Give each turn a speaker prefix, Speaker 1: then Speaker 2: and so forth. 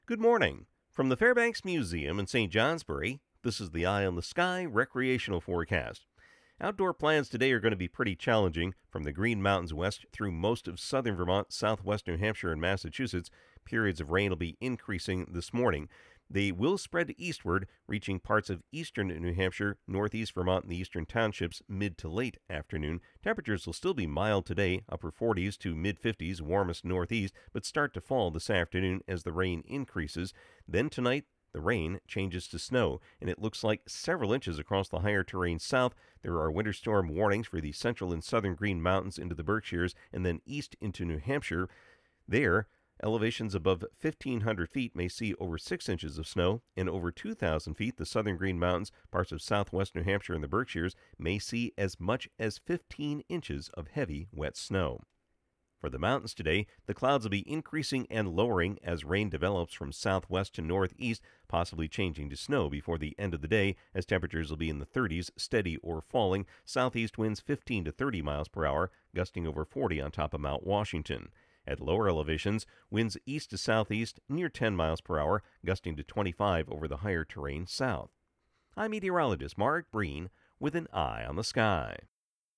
Speaker 1: Good morning. From the Fairbanks Museum in St. Johnsbury, this is the Eye on the Sky recreational forecast. Outdoor plans today are going to be pretty challenging from the Green Mountains west through most of southern Vermont, southwest New Hampshire, and Massachusetts. Periods of rain will be increasing this morning. They will spread eastward, reaching parts of eastern New Hampshire, northeast Vermont, and the eastern townships mid to late afternoon. Temperatures will still be mild today, upper 40s to mid 50s, warmest northeast, but start to fall this afternoon as the rain increases. Then tonight, the rain changes to snow, and it looks like several inches across the higher terrain south. There are winter storm warnings for the central and southern Green Mountains into the Berkshires and then east into New Hampshire. There, elevations above 1,500 feet may see over 6 inches of snow, and over 2,000 feet, the southern Green Mountains, parts of southwest New Hampshire, and the Berkshires may see as much as 15 inches of heavy, wet snow. For the mountains today, the clouds will be increasing and lowering as rain develops from southwest to northeast, possibly changing to snow before the end of the day, as temperatures will be in the 30s, steady or falling. Southeast winds 15 to 30 miles per hour, gusting over 40 on top of Mount Washington. At lower elevations, winds east to southeast near 10 miles per hour, gusting to 25 over the higher terrain south. I'm meteorologist Mark Breen with an eye on the sky.